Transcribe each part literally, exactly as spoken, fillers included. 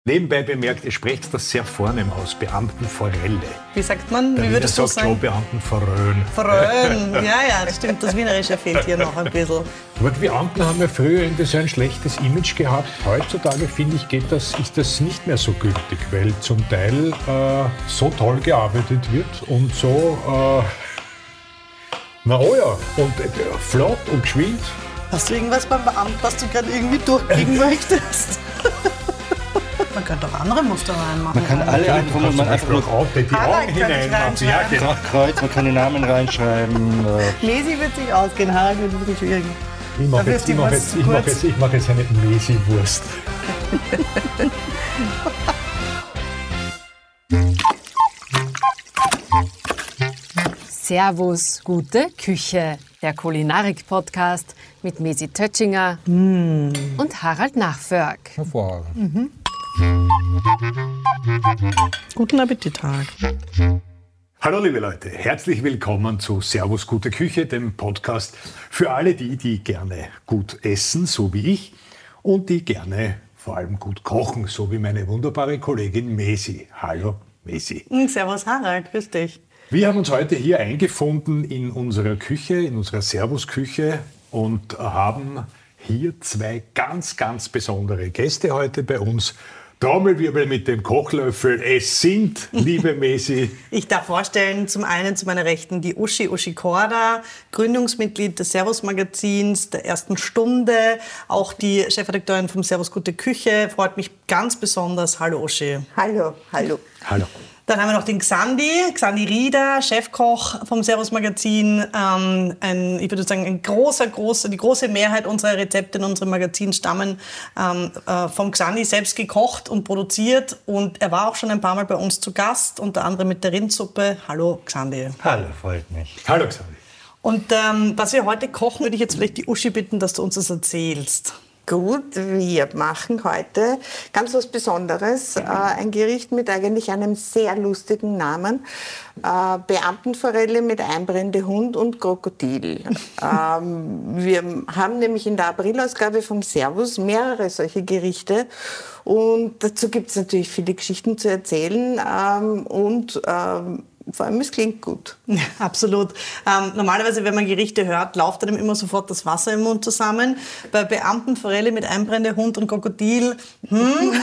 Nebenbei bemerkt, ihr sprecht das sehr vornehm aus, Beamtenforelle. Wie sagt man? Wie würdest du sagen? Beamtenverröhn. Verröhn, ja, ja, das stimmt. Das Wienerische fehlt hier noch ein bisschen. Aber die Beamten haben ja früher irgendwie so ein schlechtes Image gehabt. Heutzutage, finde ich, geht das, ist das nicht mehr so gültig, weil zum Teil äh, so toll gearbeitet wird und so, äh, na oh ja, und äh, flott und geschwind. Hast du irgendwas beim Beamten, was du gerade irgendwie durchkriegen möchtest? Man könnte auch andere Muster reinmachen. Man kann alle einfach, man man einfach nur auch die Augen hineinmachen. Ja, genau. Kreuz, man kann die Namen reinschreiben. Mesi wird sich ausgehen, Harald wird ein bisschen schwierig. Ich mache jetzt, ich mach jetzt, ich mach jetzt, ich mach jetzt eine Mesi-Wurst. Servus, gute Küche. Der Kulinarik-Podcast mit Mesi Tötschinger mm. und Harald Nachförg. Hervorragend. Mhm. Guten Appetit, Harald. Hallo liebe Leute, herzlich willkommen zu Servus Gute Küche, dem Podcast für alle die, die gerne gut essen, so wie ich, und die gerne vor allem gut kochen, so wie meine wunderbare Kollegin Mesi. Hallo Mesi. Servus Harald, grüß dich. Wir haben uns heute hier eingefunden in unserer Küche, in unserer Servus-Küche und haben hier zwei ganz, ganz besondere Gäste heute bei uns. Trommelwirbel mit dem Kochlöffel. Es sind, liebe Mesi. Ich darf vorstellen, zum einen zu meiner Rechten die Uschi, Uschi Korda, Gründungsmitglied des Servus-Magazins, der ersten Stunde, auch die Chefredakteurin vom Servus Gute Küche. Freut mich ganz besonders. Hallo Uschi. Hallo, hallo. Hallo. Dann haben wir noch den Xandi, Xandi Rieder, Chefkoch vom Servus-Magazin. Ähm, ein, ich würde sagen, ein großer, großer, die große Mehrheit unserer Rezepte in unserem Magazin stammen ähm, äh, vom Xandi, selbst gekocht und produziert. Und er war auch schon ein paar Mal bei uns zu Gast, unter anderem mit der Rindsuppe. Hallo Xandi. Hallo, freut mich. Hallo Xandi. Und ähm, was wir heute kochen, würde ich jetzt vielleicht die Uschi bitten, dass du uns das erzählst. Gut, wir machen heute ganz was Besonderes. Äh, ein Gericht mit eigentlich einem sehr lustigen Namen. Äh, Beamtenforelle mit einbrennende Hund und Krokodil. ähm, wir haben nämlich in der Aprilausgabe vom Servus mehrere solche Gerichte. Und dazu gibt es natürlich viele Geschichten zu erzählen. Ähm, und ähm, vor allem, es klingt gut. Ja, absolut. Ähm, normalerweise, wenn man Gerichte hört, läuft einem immer sofort das Wasser im Mund zusammen. Bei Beamtenforelle mit einbrennende Hund und Krokodil, hm,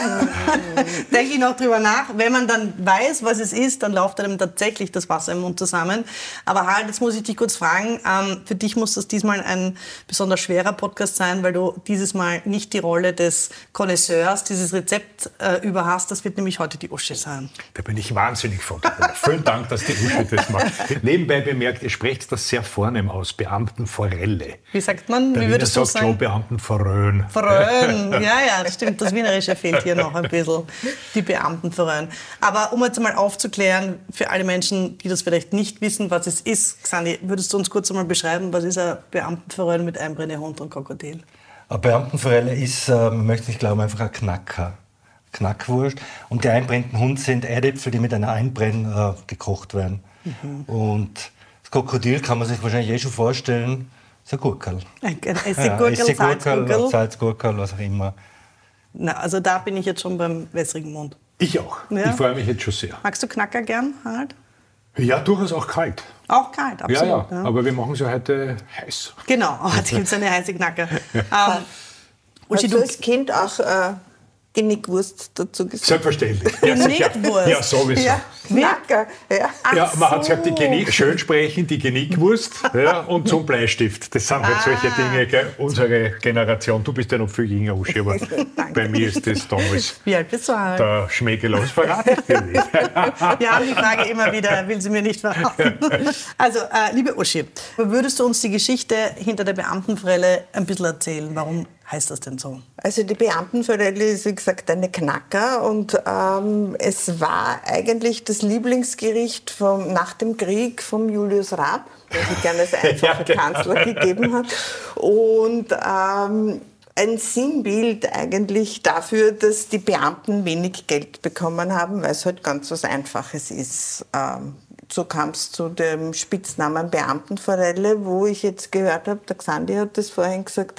denke ich noch drüber nach. Wenn man dann weiß, was es ist, dann läuft einem tatsächlich das Wasser im Mund zusammen. Aber Harald, jetzt muss ich dich kurz fragen, ähm, für dich muss das diesmal ein besonders schwerer Podcast sein, weil du dieses Mal nicht die Rolle des Connoisseurs, dieses Rezept äh, über hast. Das wird nämlich heute die Uschi sein. Da bin ich wahnsinnig froh. Vielen Dank, dass die Uschi das macht. Nebenbei bemerkt, ihr sprecht das sehr vornehm aus, Beamtenforelle. Wie sagt man? Der Wie würdest Wiener du sagt sagen? schon Beamtenverröhn. Verröhn, ja, ja, das stimmt. Das Wienerische fehlt hier noch ein bisschen, die Beamtenverröhn. Aber um jetzt mal aufzuklären, für alle Menschen, die das vielleicht nicht wissen, was es ist, Xandi, würdest du uns kurz einmal beschreiben, was ist ein Beamtenverröhn mit einbrennender Hund und Krokodil? Eine Beamtenforelle ist, äh, möchte ich glauben, einfach ein Knacker. Knackwurst. Und die einbrennenden Hund sind Eidäpfel, die mit einer Einbrenn äh, gekocht werden. Mhm. Und das Krokodil kann man sich wahrscheinlich eh schon vorstellen, ist ein Gurkerl. Ein Essiggurkel, ja, Salzgurkel. Salzgurkel, was auch immer. Na, also da bin ich jetzt schon beim wässrigen Mund. Ich auch. Ja. Ich freue mich jetzt schon sehr. Magst du Knacker gern, Harald? Ja, durchaus auch kalt. Auch kalt, absolut. Ja, ja. Ja. Aber wir machen es ja heute heiß. Genau, heute gibt es eine heiße Knacker. ähm, Hast du als Kind auch äh, Genickwurst dazu gesagt? Selbstverständlich. Ja, Genickwurst? Ja, sowieso. Ja, Knacker. Ja. Ja, man so. hat gesagt, die Genick, schön sprechen, die Genickwurst ja, und zum Bleistift. Das sind halt Ah. solche Dinge, gell? Unsere Generation. Du bist ja noch viel jünger, Uschi, aber bei mir ist das damals Wie alt bist du, Harald? der Schmägelos verrate ich dir nicht. Wir haben die Frage immer wieder, will sie mir nicht verraten. Also, äh, liebe Uschi, würdest du uns die Geschichte hinter der Beamtenforelle ein bisschen erzählen? Warum heißt das denn so? Also die Beamtenforelle ist, wie gesagt, eine Knacker und ähm, es war eigentlich das Lieblingsgericht vom, nach dem Krieg vom Julius Raab, der sich gerne als einfacher ja, Kanzler gegeben hat. Und ähm, ein Sinnbild eigentlich dafür, dass die Beamten wenig Geld bekommen haben, weil es halt ganz was Einfaches ist. Ähm, so kam es zu dem Spitznamen Beamtenforelle, wo ich jetzt gehört habe, der Xandi hat das vorhin gesagt,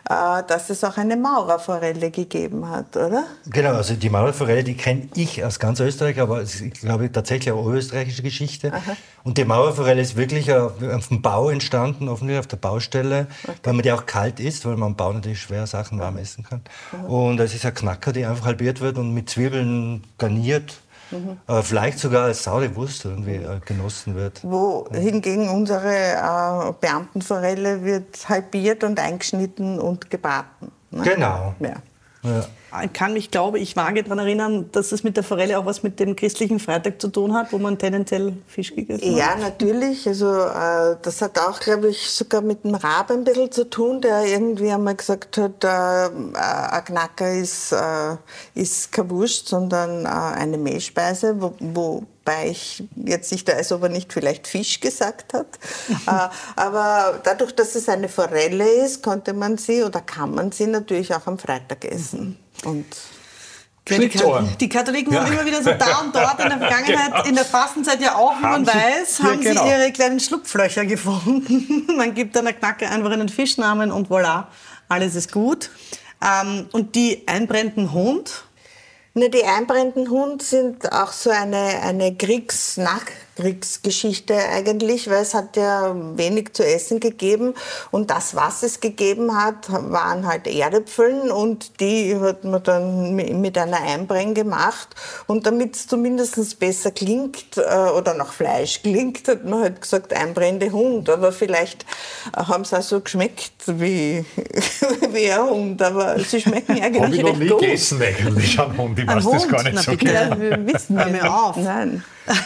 äh, dass es auch eine Maurerforelle gegeben hat, oder? Genau, also die Maurerforelle, die kenne ich aus ganz Österreich, aber es ist, ich glaube, tatsächlich eine österreichische Geschichte. Aha. Und die Maurerforelle ist wirklich auf dem Bau entstanden, offensichtlich auf der Baustelle, okay. weil man die auch kalt isst, weil man am Bau natürlich schwer Sachen warm essen kann. Mhm. Und es ist ein Knacker, die einfach halbiert wird und mit Zwiebeln garniert. Mhm. Äh, vielleicht sogar als saure Wurst irgendwie äh, genossen wird. Wo hingegen unsere äh, Beamtenforelle wird halbiert und eingeschnitten und gebraten. Ne? Genau. Ja. Ja. Ich kann mich, glaube ich, vage daran erinnern, dass es mit der Forelle auch was mit dem christlichen Freitag zu tun hat, wo man tendenziell Fisch gegessen hat. Ja, natürlich. Also, äh, das hat auch, glaube ich, sogar mit dem Rab ein bisschen zu tun, der irgendwie einmal gesagt hat, äh, ein Knacker ist, äh, ist keine Wurst, sondern äh, eine Mehlspeise, wo, wo Wobei ich jetzt nicht weiß, ob er nicht vielleicht Fisch gesagt hat. äh, aber dadurch, dass es eine Forelle ist, konnte man sie oder kann man sie natürlich auch am Freitag essen. Und ja, die, die Katholiken ja. haben immer wieder so da und dort in der Vergangenheit, genau. in der Fastenzeit ja auch, wie haben man sie, weiß, haben ja, genau. sie ihre kleinen Schlupflöcher gefunden. Man gibt einer Knacke einfach einen Fischnamen und voilà, alles ist gut. Ähm, und die einbrennenden Hund... Ne, die einbrennenden Hund sind auch so eine, eine Kriegs-, Nachkriegsgeschichte eigentlich, weil es hat ja wenig zu essen gegeben und das, was es gegeben hat, waren halt Erdäpfeln und die hat man dann mit einer Einbrenn gemacht und damit es zumindest besser klingt äh, oder nach Fleisch klingt, hat man halt gesagt einbrennende Hund, aber vielleicht haben sie auch so geschmeckt wie, wie ein Hund, aber sie schmecken eigentlich recht gut. Habe ich noch nie gegessen eigentlich, ein Hund. Ich weiß Hund? Das gar nicht Na, so bitte, genau. Wir wissen wir mir auf. Nein.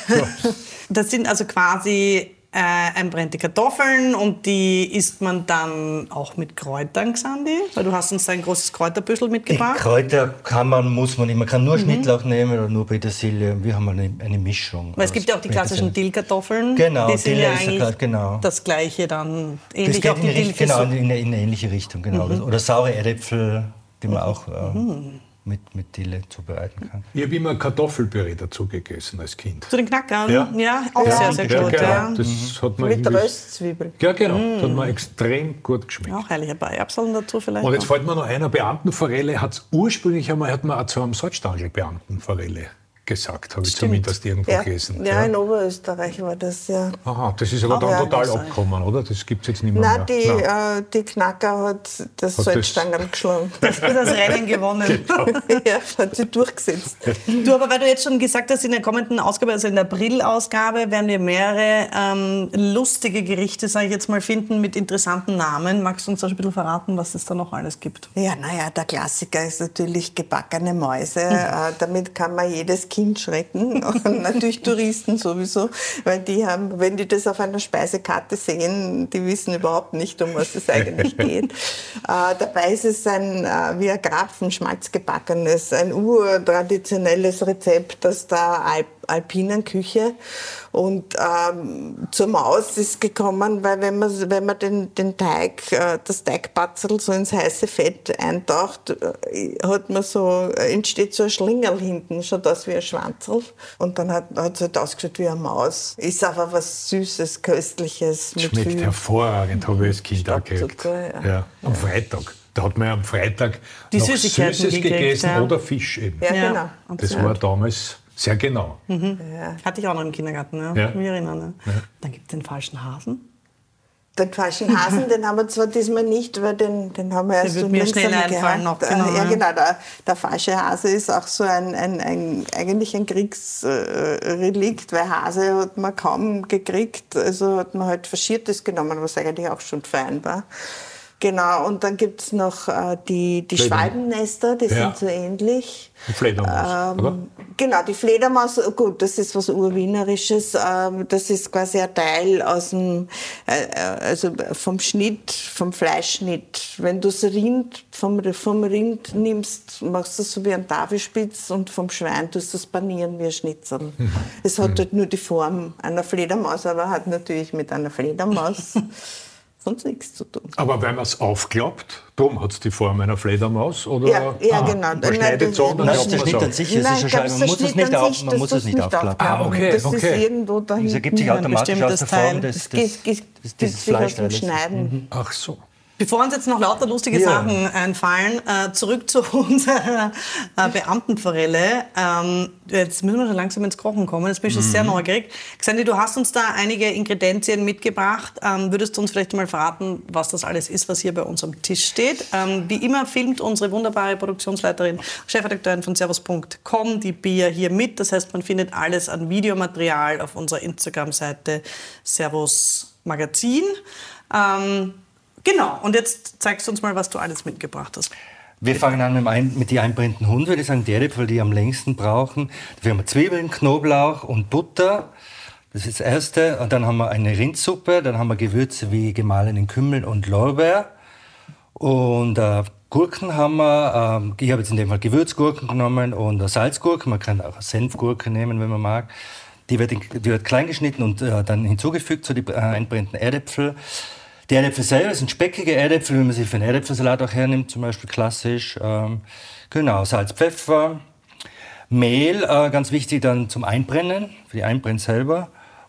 Das sind also quasi äh, einbrennte Kartoffeln und die isst man dann auch mit Kräutern, Xandi? Weil du hast uns ein großes Kräuterbüschel mitgebracht. Die Kräuter kann man, muss man nicht. Man kann nur mhm. Schnittlauch nehmen oder nur Petersilie. Wir haben eine, eine Mischung. Weil es gibt ja auch die klassischen Dillkartoffeln. Genau, die sind Dill ja ist eigentlich klar, genau. das Gleiche dann. Ähnlich das geht auch die in, Dill genau, in, in eine ähnliche Richtung. Genau. Mhm. Oder saure Erdäpfel, die man auch äh, mhm. mit, mit Dille zubereiten kann. Ich habe immer Kartoffelpüree dazu gegessen als Kind. Zu den Knackern? Ja, ja auch ja. sehr, sehr ja, gut. Genau. Ja. Das mhm. hat man mit Röstzwiebeln. Ja, genau. Mhm. Das hat mir extrem gut geschmeckt. Auch herrliche Erbsen dazu vielleicht. Und jetzt auch. fällt mir noch einer Beamtenforelle, hat es ursprünglich einmal, hat man auch zu einem Salzstangl Beamtenforelle gesagt, habe ich Stimmt. zumindest irgendwo Ja. gelesen. Ja, in Oberösterreich war das ja. Aha, das ist aber dann ja, total das abgekommen, oder? Das gibt es jetzt nicht mehr. Nein, die, Nein. äh, die Knacker hat das Hat Salzstangerl geschlagen. Das wird das Rennen gewonnen. Ja, hat sie durchgesetzt. Du, aber weil du jetzt schon gesagt hast, in der kommenden Ausgabe, also in der April-Ausgabe, werden wir mehrere ähm, lustige Gerichte, sage ich jetzt mal, finden mit interessanten Namen. Magst du uns ein bisschen verraten, was es da noch alles gibt? Ja, naja, der Klassiker ist natürlich gebackene Mäuse. äh, damit kann man jedes Kind schrecken. Und natürlich Touristen sowieso, weil die haben, wenn die das auf einer Speisekarte sehen, die wissen überhaupt nicht, um was es eigentlich geht. Äh, dabei ist es ein, äh, wie ein Krapfenschmalz gebackenes, ein urtraditionelles Rezept aus der Alp alpinen Küche. Und ähm, zur Maus ist gekommen, weil wenn man, wenn man den, den Teig, äh, das Teigbatzel so ins heiße Fett eintaucht, äh, hat man so, äh, entsteht so ein Schlingerl hinten, schaut aus wie ein Schwanzl. Und dann hat es halt ausgeschaut wie eine Maus. Ist aber was Süßes, Köstliches. Mit Schmeckt viel hervorragend, habe ich als Kind auch gekriegt. Ja. Ja, am Freitag. Da hat man ja am Freitag Die noch Süßigkeiten Süßes gekriegt, gegessen ja. oder Fisch eben. Ja, Ja, genau. Das war damals sehr genau. Mhm. Ja. Hatte ich auch noch im Kindergarten, ja. Ja. Ich mich erinnern. Ne? Ja. Dann gibt es den falschen Hasen. Den falschen Hasen, den haben wir zwar diesmal nicht, weil den, den haben wir erst wird so mir langsam schnell einfallen gehabt. noch, genau, ja, ja. genau. Der, der falsche Hase ist auch so ein, ein, ein eigentlich ein Kriegsrelikt, weil Hase hat man kaum gekriegt. Also hat man halt Faschiertes genommen, was eigentlich auch schon fein war. Genau, und dann gibt es noch äh, die, die Schwalbennester, die Ja. sind so ähnlich. Die Fledermaus, oder? Genau, die Fledermaus, gut, das ist was Urwienerisches. Ähm, das ist quasi ein Teil aus dem, äh, also vom Schnitt, vom Fleischschnitt. Wenn du das Rind vom, vom Rind nimmst, machst du es so wie ein Tafelspitz und vom Schwein tust du es panieren wie ein Schnitzel. Mhm. Es hat halt nur die Form einer Fledermaus, aber hat natürlich mit einer Fledermaus sonst nichts zu tun. Aber wenn man es aufklappt, darum hat es die Form einer Fledermaus? Oder? Ja, ja, Aha, genau. Man schneidet so und dann Nein, klappt der man Schnitt es an auf. sich ist Nein, eine ich glaub, Scheibe. Man der muss es Schnitt nicht, an auf, sich, man das muss tust es nicht nicht aufklappen. Ah, okay, Das okay. ist irgendwo da Das hinten. ergibt sich ein automatisch bestimmtes aus der Form Teil. des, Das des, geht, geht, des, geht dieses sich aus dem Fleischteils. Schneiden. Ach so. Bevor uns jetzt noch lauter lustige Ja. Sachen einfallen, äh, zurück zu unserer äh, Beamtenforelle. Ähm, jetzt müssen wir schon langsam ins Kochen kommen, jetzt bin ich schon sehr neugierig. Xandi, du hast uns da einige Ingredienzien mitgebracht. Ähm, würdest du uns vielleicht mal verraten, was das alles ist, was hier bei uns am Tisch steht? Ähm, wie immer filmt unsere wunderbare Produktionsleiterin, Chefredakteurin von servus punkt com die Bia hier mit. Das heißt, man findet alles an Videomaterial auf unserer Instagram-Seite Servus Magazin. Ähm, Genau, und jetzt zeigst du uns mal, was du alles mitgebracht hast. Wir fangen an mit, dem ein, mit den einbrennenden Hunden, würde ich sagen, die Erdäpfel, die am längsten brauchen. Dafür haben wir Zwiebeln, Knoblauch und Butter. Das ist das Erste. Und dann haben wir eine Rindsuppe, dann haben wir Gewürze wie gemahlenen Kümmel und Lorbeer. Und äh, Gurken haben wir, äh, ich habe jetzt in dem Fall Gewürzgurken genommen und eine Salzgurke. Man kann auch eine Senfgurke nehmen, wenn man mag. Die wird, in, die wird klein geschnitten und äh, dann hinzugefügt zu so die äh, einbrennenden Erdäpfel. Die Erdäpfel selber sind speckige Erdäpfel, wie man sie für einen Erdäpfelsalat auch hernimmt, zum Beispiel klassisch. Ähm, genau, Salz, Pfeffer, Mehl, äh, ganz wichtig dann zum Einbrennen, für die Einbrennen selber.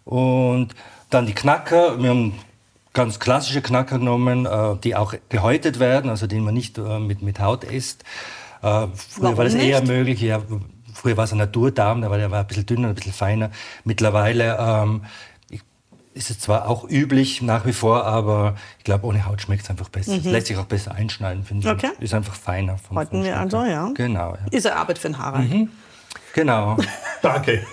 Und dann die Knacker, wir haben ganz klassische Knacker genommen, äh, die auch gehäutet werden, also die man nicht äh, mit, mit Haut isst. Äh, früher Warum war das eher nicht? möglich, ja, früher war es ein Naturdarm, der war, der war ein bisschen dünner, ein bisschen feiner. Mittlerweile ähm, ist es zwar auch üblich nach wie vor, aber ich glaube, ohne Haut schmeckt es einfach besser. Es lässt sich auch besser einschneiden, finde ich. Okay. Ist einfach feiner. Vom, Halten vom wir Geschmack also, her. ja. Genau, ja. Ist eine Arbeit für den Harald. Genau. Danke.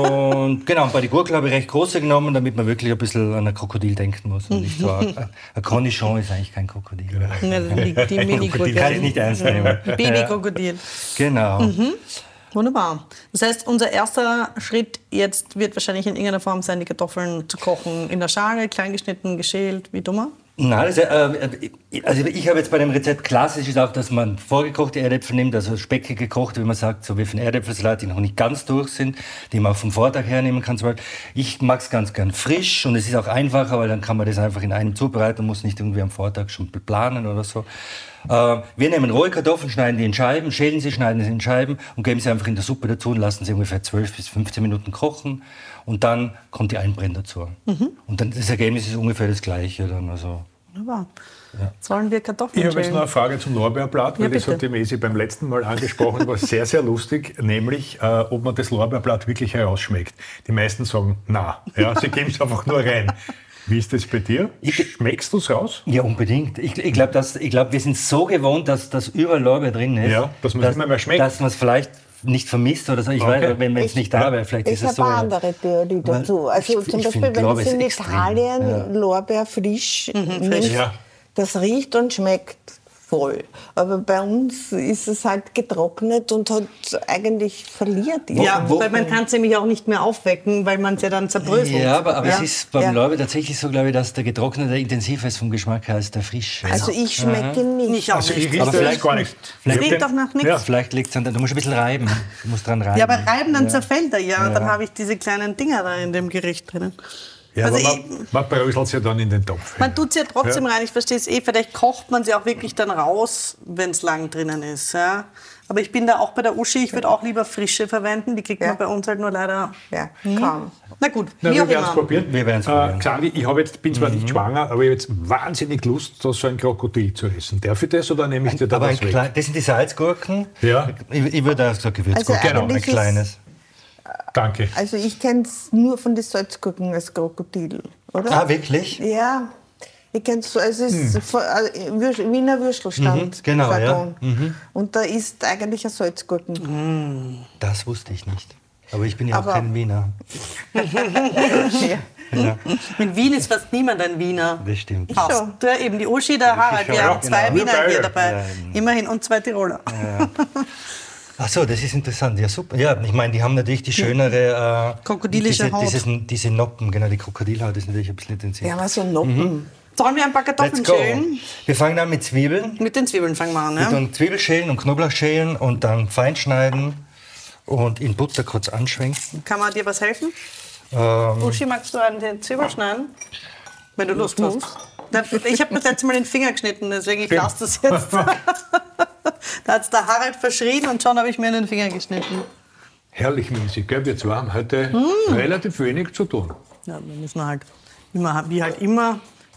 Und genau, und bei den Gurken habe ich recht große genommen, damit man wirklich ein bisschen an ein Krokodil denken muss. Und nicht so, ein, ein Cornichon ist eigentlich kein Krokodil. Ja, die, die Mini-Krokodil. Kann ich nicht ernst nehmen. Baby-Krokodil. Genau. Wunderbar. Das heißt, unser erster Schritt jetzt wird wahrscheinlich in irgendeiner Form sein, die Kartoffeln zu kochen. In der Schale, klein geschnitten, geschält, wie dummer? Nein, das, äh, also ich habe jetzt bei dem Rezept klassisch ist auch, dass man vorgekochte Erdäpfel nimmt, also speckig gekocht, wie man sagt, so wie für einen Erdäpfelsalat, die noch nicht ganz durch sind, die man auch vom Vortag hernehmen kann. Ich mag es ganz gern frisch und es ist auch einfacher, weil dann kann man das einfach in einem zubereiten und muss nicht irgendwie am Vortag schon planen oder so. Äh, wir nehmen rohe Kartoffeln, schneiden die in Scheiben, schälen sie, schneiden sie in Scheiben und geben sie einfach in der Suppe dazu und lassen sie ungefähr zwölf bis fünfzehn Minuten kochen. Und dann kommt die Einbrennen dazu. Mhm. Und dann das Ergebnis ist ungefähr das gleiche. Dann, also. Wunderbar. Ja. Sollen wir Kartoffeln Ich habe jetzt schälen? noch eine Frage zum Lorbeerblatt, weil Ja, das bitte. hat die Mesi beim letzten Mal angesprochen, das war sehr, sehr lustig, nämlich äh, ob man das Lorbeerblatt wirklich herausschmeckt. Die meisten sagen, na, ja, sie geben es einfach nur rein. Wie ist das bei dir? Schmeckst du es raus? Ja, unbedingt. Ich, ich glaube, glaub, wir sind so gewohnt, dass, dass überall Lorbeer drin ist, Ja, dass man es nicht mehr schmeckt. dass man es vielleicht nicht vermisst oder so. Ich Okay. weiß, wenn es nicht da wäre, vielleicht Ich ist es habe so. eine ja. andere Theorie dazu. Also ich- zum ich Beispiel, find, wenn Lorbeer es in ist extrem. Italien Ja. Lorbeer frisch nimmst, Ja. das riecht und schmeckt voll. Aber bei uns ist es halt getrocknet und hat eigentlich verliert. Ja, wo- weil man kann es nämlich auch nicht mehr aufwecken, weil man es ja dann zerbröselt. Ja, aber, aber Ja. es ist beim Ja. Lorbeer tatsächlich so, glaube ich, dass der getrocknete intensiver ist vom Geschmack her als der frische. Also ich schmecke ihn nicht. Nicht auch Also ich nicht. rieche Aber das vielleicht- gar nicht. Das Ich riecht hab doch den- nach nichts. Ja. Vielleicht liegt es an, du musst ein bisschen reiben. Du musst dran reiben. Ja, aber reiben, dann zerfällt er ja. Und dann habe ich diese kleinen Dinger da in dem Gericht drinnen. Ja, Also aber man, man bröselt es ja dann in den Topf. Man tut es ja trotzdem Ja. rein, ich verstehe es eh. Vielleicht kocht man sie auch wirklich dann raus, wenn es lang drinnen ist. Ja. Aber ich bin da auch bei der Uschi, ich würde auch lieber frische verwenden. Die kriegt Ja. man bei uns halt nur leider. Ja, kaum. Na gut, Na, wie wir auch werden es immer. probieren. Wir werden's Äh, probieren. Xandi, ich hab jetzt, bin zwar nicht schwanger, aber ich habe jetzt wahnsinnig Lust, da so ein Krokodil zu essen. Darf ich das oder nehme ich dir da aber was ein weg? klein, das sind die Salzgurken. Ja. Ich, ich würde auch so Gewürzgurken, Also genau, ein eigentlich ist- kleines. Danke. Also ich kenne es nur von den Salzgurken als Krokodil, oder? Ah, wirklich? Ja, ich kenne es so, also es ist von, äh, Würst- Wiener Würstelstand. Mhm, genau, ja. Jargon. Und da ist eigentlich ein Salzgurken. Das wusste ich nicht. Aber ich bin ja auch Aber- kein Wiener. Ja. Ja, In Wien ist fast niemand ein Wiener. das stimmt. Passt. schon. Du, eben die Uschi, der Harald, wir Ja, haben zwei genau. Wiener Wir hier beide. dabei. Ja, Immerhin und zwei Tiroler. Ach so, das ist interessant. Ja, super. Ja, ich meine, die haben natürlich die schönere... Äh, Krokodilische diese, Haut. Dieses, diese Noppen, genau, die Krokodilhaut ist natürlich ein bisschen intensiv. Ja, aber so Noppen. Sollen wir ein paar Kartoffeln Let's go. schälen? Wir fangen an mit Zwiebeln. Mit den Zwiebeln fangen wir an. Wir Ja? tun Zwiebel schälen und Knoblauch schälen und dann fein schneiden und in Butter kurz anschwenken. Kann man dir was helfen? Ähm, Uschi, magst du einen den Zwiebel schneiden? Wenn du Lust hast. Na, Ich habe das letzte Mal den Finger geschnitten, deswegen ich lasse das jetzt. Da hat es der Harald verschrien und schon habe ich mir in den Finger geschnitten. Herrlich, Misi, gell? Wir zwei haben heute relativ wenig zu tun. Ja, wir müssen halt immer, wie halt immer,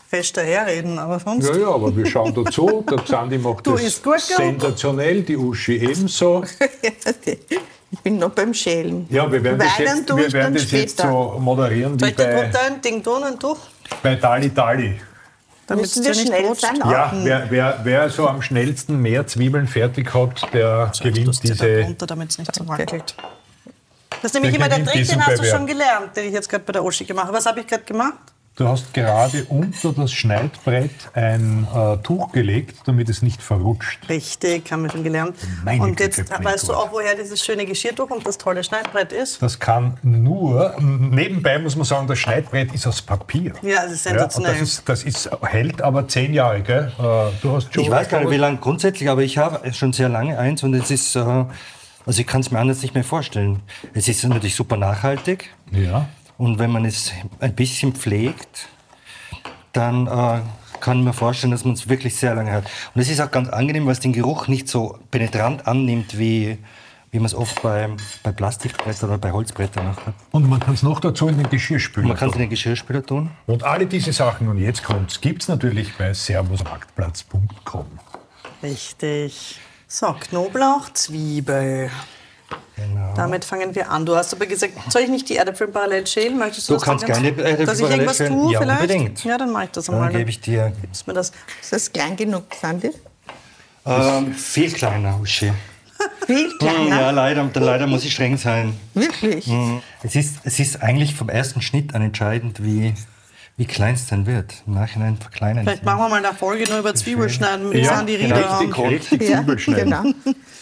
fest daherreden, aber sonst... Ja, ja, aber wir schauen dazu. Der Xandi macht Du das isst Gurke. sensationell, die Uschi ebenso. Ich bin noch beim Schälen. Ja, wir werden das Weinen jetzt, tue wir ich werden dann das jetzt später. so moderieren Soll wie ich dir bei, drunter ein Ding tun und durch? bei Dali Dali. Damit's Müssen wir dir nicht schnell rutscht? sein? Ja, wer, wer, wer so am schnellsten mehr Zwiebeln fertig hat, der Ich gewinnt tust dir da diese... drunter, damit es nicht so wackelt. Das ist nämlich Der immer der gewinnt Trick, diesen den hast du Bewerb. schon gelernt, den ich jetzt gerade bei der Uschi gemacht habe. Was habe ich gerade gemacht? Du hast gerade unter das Schneidbrett ein äh, Tuch gelegt, damit es nicht verrutscht. Richtig, haben wir schon gelernt. Meine und jetzt Güte, weißt du Blinkwort. auch, woher dieses schöne Geschirrtuch und das tolle Schneidbrett ist? Das kann nur, nebenbei muss man sagen, das Schneidbrett ist aus Papier. Ja, das ist Ja, und sensationell. das, ist, das ist, hält aber zehn Jahre, gell? Äh, Du hast schon Ich weiß gar nicht, wie lange grundsätzlich, aber ich habe schon sehr lange eins und es ist, äh, also ich kann es mir anders nicht mehr vorstellen. Es ist natürlich super nachhaltig Ja. und wenn man es ein bisschen pflegt, dann äh, kann ich mir vorstellen, dass man es wirklich sehr lange hat. Und es ist auch ganz angenehm, weil es den Geruch nicht so penetrant annimmt, wie, wie man es oft bei, bei Plastikbrettern oder bei Holzbrettern noch hat. Und man kann es noch dazu in den Geschirrspüler Man kann es in tun. den Geschirrspüler tun. Und alle diese Sachen, und jetzt kommt's, gibt es natürlich bei servusmarktplatz punkt com. Richtig. So, Knoblauch, Zwiebel. Genau. Damit fangen wir an. Du hast aber gesagt, soll ich nicht die Erdäpfel parallel schälen? Möchtest du, Du das dann kannst ganz- gerne Erdäpfel Dass ich parallel irgendwas schälen. tue Ja, vielleicht? unbedingt. Ja, dann mache ich das einmal. Dann gebe ich dir Gibst mir das. Ist das klein genug, Sandy? ähm, viel kleiner, Uschi. Viel Hm, kleiner? Ja, leider, leider muss ich streng sein. Wirklich? Hm. Es ist, es ist eigentlich vom ersten Schnitt an entscheidend, wie, wie klein es dann wird. Im Nachhinein verkleinern Vielleicht sie. machen wir mal eine Folge nur über Zwiebelschneiden mit Ja, Sandy genau. Rieder. Richtig, und- richtig Ja, Zwiebel schneiden. genau.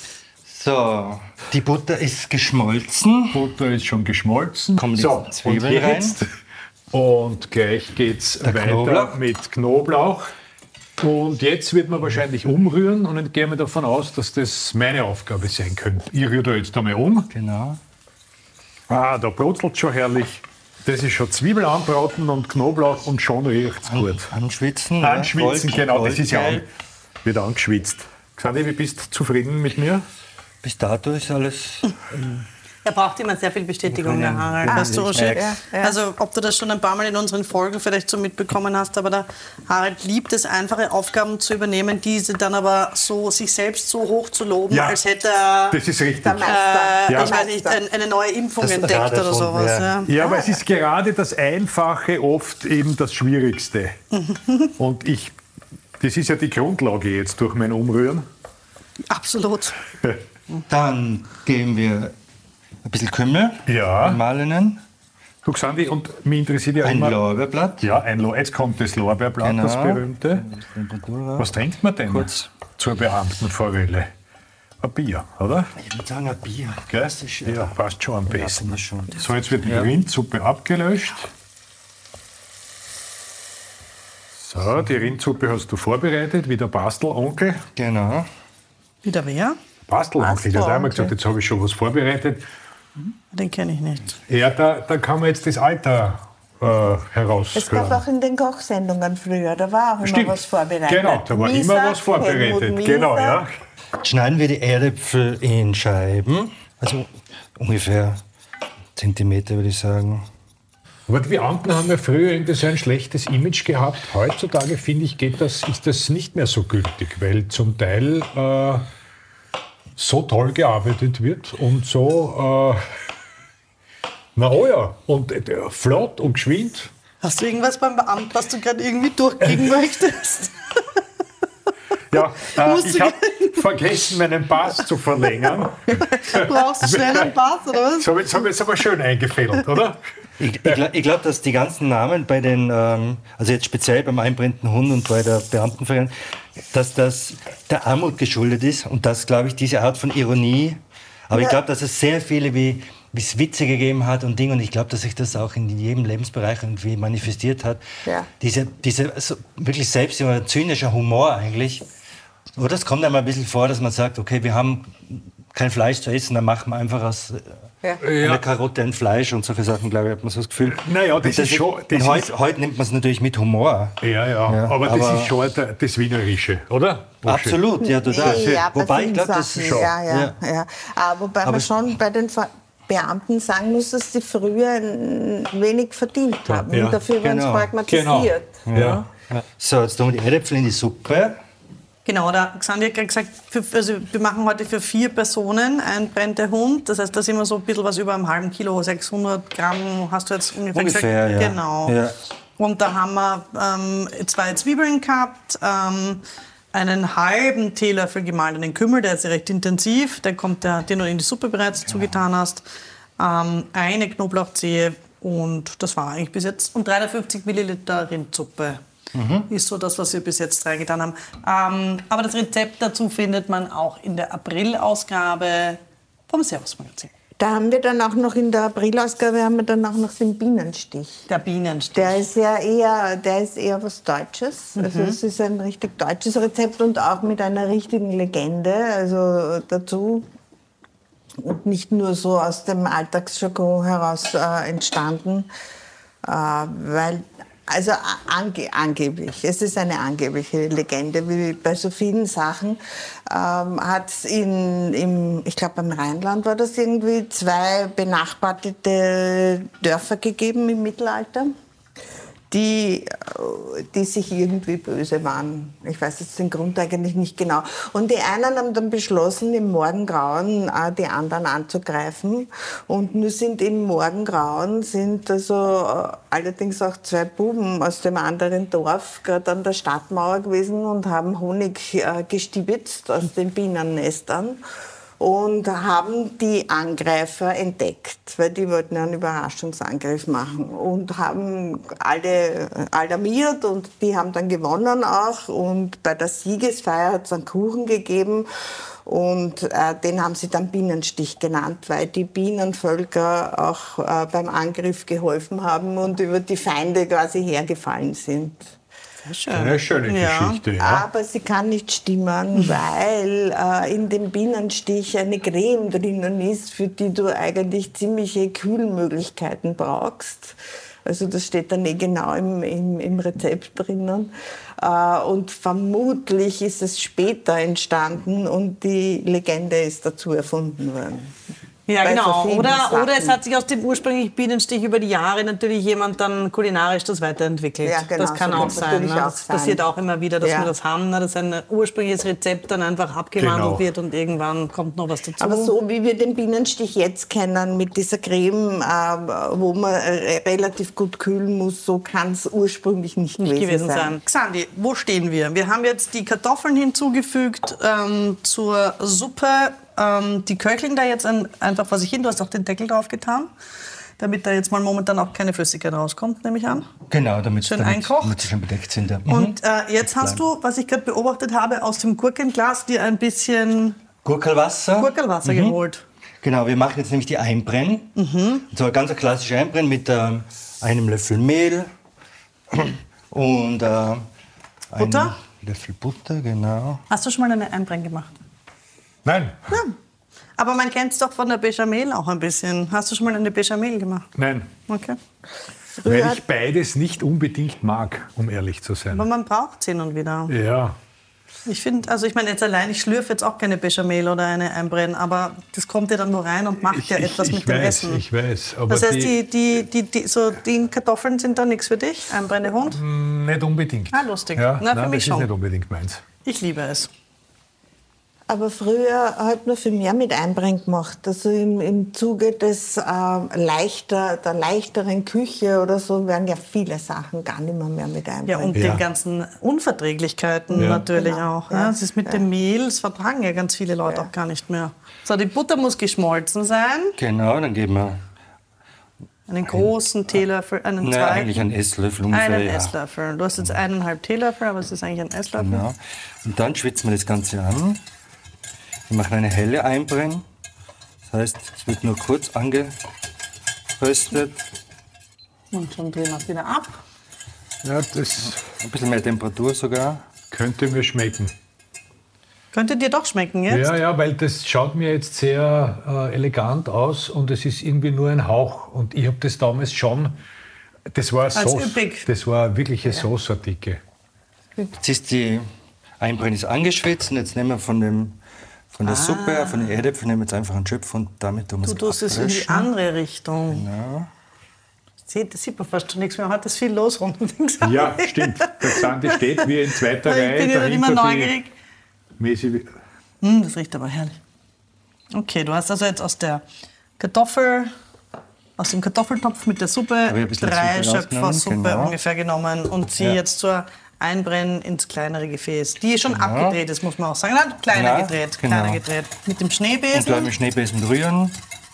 So, die Butter ist geschmolzen. Butter ist schon geschmolzen. Kommen die so, Zwiebeln und jetzt, und gleich geht's Der weiter Knoblauch. mit Knoblauch. Und jetzt wird man wahrscheinlich umrühren und ich gehe mir davon aus, dass das meine Aufgabe sein könnte. Ich rühre da jetzt einmal um. Genau. Ah, da brutzelt schon herrlich. Das ist schon Zwiebel anbraten und Knoblauch und schon riecht's gut. Anschwitzen. Anschwitzen, ja. genau, Gold- das ist ja an, goldgelb. wird angeschwitzt. Xandi, wie bist du zufrieden mit mir? Bis dato ist alles. Er braucht immer sehr viel Bestätigung, der können- Harald. Ah, Weißt du, ich Uschi? merk's. Ja, ja. Also, ob du das schon ein paar Mal in unseren Folgen vielleicht so mitbekommen hast, aber der Harald liebt es, einfache Aufgaben zu übernehmen, diese dann aber so sich selbst so hoch zu loben, Ja, als hätte er Das ist richtig. Der Meister. äh, Ja. ich weiß nicht, ein, eine neue Impfung Das entdeckt Rad oder erfunden, sowas. ja. Ja. Ja, aber es ist gerade das Einfache oft eben das Schwierigste. Und ich, das ist ja die Grundlage jetzt durch mein Umrühren. Absolut. Dann geben wir ein bisschen Kümmel. Ja. Mahlenen. Du Xandi, und mich interessiert ja Ein immer... Lorbeerblatt. Ja, ein Lo jetzt kommt das Lorbeerblatt, Genau. das berühmte. Temperatur raus. Was trinkt man denn Kurz. zur Beamtenforelle? Ein Bier, oder? Ich würde sagen, ein Bier. Gell? Das ist, Ja, passt schon am besten. das schon. So, jetzt wird die Ja. Rindsuppe abgelöscht. So, die Rindsuppe hast du vorbereitet, wie der Bastelonkel. Genau. Wieder wer? Bastelonkel, der hat einmal Bastelonkel. gesagt, jetzt habe ich schon was vorbereitet. Den kenne ich nicht. Ja, da, da kann man jetzt das Alter äh, Es gab heraushören. auch in den Kochsendungen früher, da war auch immer Stimmt. was vorbereitet. Genau, da war Mieser, immer was vorbereitet. Helmut Genau, Mieser. ja. Schneiden wir die Erdäpfel in Scheiben. Also ungefähr Zentimeter, würde ich sagen. Aber die Beamten haben ja früher irgendwie so ein schlechtes Image gehabt. Heutzutage, finde ich, geht das, ist das nicht mehr so gültig, weil zum Teil äh, so toll gearbeitet wird und so, äh, na oh ja, und äh, flott und geschwind. Hast du irgendwas beim Beamten, was du gerade irgendwie durchkriegen möchtest? Ja, äh, Musst ich du habe vergessen, meinen Pass zu verlängern. Brauchst du schnell einen Pass, oder was? Das habe ich jetzt aber schön eingefädelt, oder? Ich, ich, gla- ich glaube, dass die ganzen Namen bei den, ähm, also jetzt speziell beim einbrennenden Hund und bei der Beamtenverein, dass das der Armut geschuldet ist und dass, glaube ich, diese Art von Ironie, aber ich Ja. glaube, dass es sehr viele wie wie es Witze gegeben hat und Dinge und ich glaube, dass sich das auch in jedem Lebensbereich irgendwie manifestiert hat. Ja. Diese, diese so wirklich selbst immer zynischer Humor eigentlich. Oder es kommt einem ein bisschen vor, dass man sagt, okay, wir haben kein Fleisch zu essen, dann machen wir einfach aus Ja. äh, Ja. einer Karotte ein Fleisch und solche Sachen, glaube ich, hat man so das Gefühl. Naja, das Und ist schon- das und heute, ist- heute nimmt man es natürlich mit Humor. Ja, ja, Ja, aber das aber- ist schon der, das Wienerische, oder? Uschi? Absolut, ja, total. Ja, bei Wobei ich vielen glaube, das Sachen, ist schon- Ja, ja, ja. Aber wobei Aber man es- schon bei den Ver Beamten sagen muss, dass sie früher ein wenig verdient haben. Ja, und dafür waren genau. sie pragmatisiert. Ja. So, jetzt tun wir die Erdäpfel in die Suppe. Genau, da Xandi hat gerade gesagt, für, also wir machen heute für vier Personen einbrennende Hund. Das heißt, da sind wir so ein bisschen was über einem halben Kilo, sechshundert Gramm hast du jetzt ungefähr, ungefähr gesagt. Ja. Genau. Ja. Und da haben wir ähm, zwei Zwiebeln gehabt, ähm, einen halben Teelöffel gemahlenen Kümmel, der ist ja recht intensiv, der kommt der, den du in die Suppe bereits genau. zugetan hast, ähm, eine Knoblauchzehe und das war eigentlich bis jetzt. Und dreihundertfünfzig Milliliter Rindsuppe. Mhm. Ist so das, was wir bis jetzt reingetan haben. Ähm, aber das Rezept dazu findet man auch in der April-Ausgabe vom Servus-Magazin. Da haben wir dann auch noch in der April-Ausgabe haben wir dann auch noch den Bienenstich. Der Bienenstich. Der ist ja eher, der ist eher was Deutsches. Mhm. Also es ist ein richtig deutsches Rezept und auch mit einer richtigen Legende. Also dazu und nicht nur so aus dem Alltagsjargon heraus äh, entstanden, äh, weil Also ange angeblich, es ist eine angebliche Legende, wie bei so vielen Sachen, ähm, hat es in, im, ich glaube beim Rheinland war das irgendwie, zwei benachbarte Dörfer gegeben im Mittelalter, die, die sich irgendwie böse waren. Ich weiß jetzt den Grund eigentlich nicht genau. Und die einen haben dann beschlossen, im Morgengrauen äh, die anderen anzugreifen. Und nur sind im Morgengrauen sind also äh, allerdings auch zwei Buben aus dem anderen Dorf gerade an der Stadtmauer gewesen und haben Honig äh, gestibitzt aus den Bienennestern. Und haben die Angreifer entdeckt, weil die wollten einen Überraschungsangriff machen und haben alle alarmiert und die haben dann gewonnen auch und bei der Siegesfeier hat es einen Kuchen gegeben und äh, den haben sie dann Bienenstich genannt, weil die Bienenvölker auch äh, beim Angriff geholfen haben und über die Feinde quasi hergefallen sind. Schön. Eine schöne ja. Geschichte, ja. Aber sie kann nicht stimmen, weil äh, in dem Bienenstich eine Creme drinnen ist, für die du eigentlich ziemliche Kühlmöglichkeiten brauchst. Also das steht dann eh genau im, im, im Rezept drinnen. Äh, und vermutlich ist es später entstanden und die Legende ist dazu erfunden worden. Ja, Bei genau. so Oder, Sachen. oder es hat sich aus dem ursprünglichen Bienenstich über die Jahre natürlich jemand dann kulinarisch das weiterentwickelt. Ja, genau, das kann so auch kann sein. natürlich Ne? auch Das sein. passiert auch immer wieder, dass Ja. wir das haben, ne? dass ein ursprüngliches Rezept dann einfach abgewandelt Genau. wird und irgendwann kommt noch was dazu. Aber so wie wir den Bienenstich jetzt kennen, mit dieser Creme, äh, wo man äh, relativ gut kühlen muss, so kann es ursprünglich nicht, nicht gewesen, gewesen sein. sein. Xandi, wo stehen wir? Wir haben jetzt die Kartoffeln hinzugefügt ähm, zur Suppe. Ähm, die köcheln da jetzt ein, einfach vor sich hin. Du hast auch den Deckel drauf getan, damit da jetzt mal momentan auch keine Flüssigkeit rauskommt, nehme ich an. Genau, damit, Schön damit, einkocht. damit sie schon bedeckt sind. Ja. Mhm. Und äh, jetzt hast du, was ich gerade beobachtet habe, aus dem Gurkenglas dir ein bisschen Gurkelwasser. Gurkelwasser Mhm. geholt. Genau, wir machen jetzt nämlich die Einbrenn. Mhm. So ein ganz klassischer Einbrenn mit ähm, einem Löffel Mehl und äh, Butter? einem Löffel Butter, genau. Hast du schon mal eine Einbrenn gemacht? Nein, Ja. Aber man kennt es doch von der Bechamel auch ein bisschen. Hast du schon mal eine Bechamel gemacht? nein. Okay. Weil ich beides nicht unbedingt mag, um ehrlich zu sein. Aber man braucht es hin und wieder. Ja, Ich finde, also ich meine jetzt allein, ich schlürfe jetzt auch keine Bechamel oder eine Einbrennen, aber das kommt ja dann nur rein und macht ich, ja ich, etwas ich mit dem weiß, Essen. ich weiß. Aber Das heißt, die, die, die, die, die, so, die Kartoffeln sind da nichts für dich? Einbrennende Hund? nicht unbedingt. Ah, lustig. Ja, Na, für nein, mich das schon. ist nicht unbedingt meins. Ich liebe es. Aber früher hat man viel mehr mit Einbrennen gemacht. Also im, im Zuge des, äh, leichter, der leichteren Küche oder so werden ja viele Sachen gar nicht mehr, mehr mit Ja, Einbrennen. und Ja. den ganzen Unverträglichkeiten Ja. natürlich Genau. auch. Ja, das ist mit Ja. dem Mehl, das vertragen ja ganz viele Leute auch gar nicht mehr. So, die Butter muss geschmolzen sein. Genau, dann geben wir Einen großen Teelöffel, einen na, zweiten. eigentlich einen Esslöffel ungefähr. Einen ja. Esslöffel. Du hast jetzt eineinhalb Teelöffel, aber es ist eigentlich ein Esslöffel. Genau. Und dann schwitzen wir das Ganze an. Wir machen eine helle Einbrenn. Das heißt, es wird nur kurz angeröstet. Und schon drehen wir es wieder ab. Ja, das Ein bisschen mehr Temperatur sogar. könnte mir schmecken. Könnte dir doch schmecken jetzt? Ja, ja, weil das schaut mir jetzt sehr äh, elegant aus und es ist irgendwie nur ein Hauch. Und ich habe das damals schon, das war Als Sauce. üppig. Das war eine wirkliche Sauce-Artikel. Jetzt ist die Einbrenn ist angeschwitzt und jetzt nehmen wir von, dem, von der Suppe, von den Erdäpfeln, nehmen wir jetzt einfach einen Schöpf und damit tun wir Du es tust es in die ablöschen. andere Richtung. Genau. Sieht, das sieht man fast schon nichts mehr. Heute ist viel los rund um den Xandi. Ja, stimmt. Der Xandi steht wie in zweiter Ich Reihe. bin ja immer dahinter die neugierig. Mesi- Mm, das riecht aber herrlich. Okay, du hast also jetzt aus der Kartoffel, aus dem Kartoffeltopf mit der Suppe Habe ich ein bisschen drei Suppe Schöpfer rausgenommen, Suppe genau. ungefähr genommen und sie Ja. jetzt zur Einbrennen ins kleinere Gefäß. Die schon Genau. abgedreht ist, muss man auch sagen. Nein, kleiner Ja, gedreht, genau. kleiner gedreht. Mit dem Und Schneebesen. gleich mit Schneebesen rühren.